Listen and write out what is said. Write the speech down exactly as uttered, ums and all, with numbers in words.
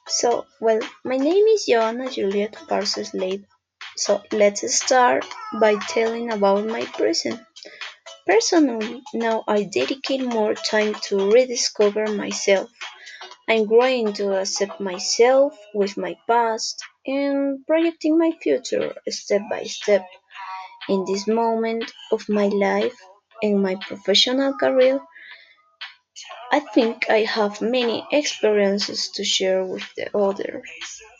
So, well, my name is Joanna Juliet Garces Leiva. So, let's start by telling about my present. Personally, now I dedicate more time to rediscover myself. I'm growing to accept myself with my past and projecting my future step by step. In this moment of my life and my professional career, I think I have many experiences to share with the others.